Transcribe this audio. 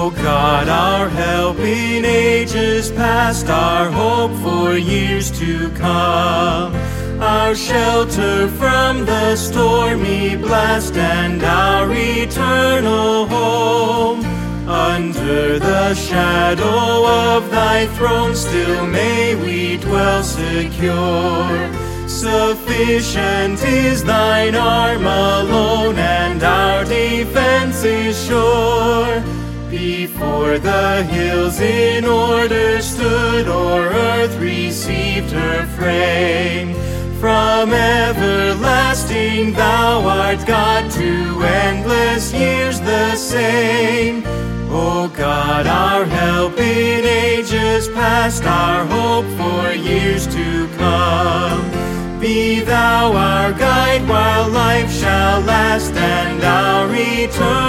O God, our help in ages past, our hope for years to come, our shelter from the stormy blast, and our eternal home. Under the shadow of thy throne still may we dwell secure. Sufficient is thine arm alone, and our defense is sure. Before the hills in order stood, or earth received her frame, from everlasting thou art God, to endless years the same. O God, our help in ages past, our hope for years to come, be thou our guide while life shall last, and our eternal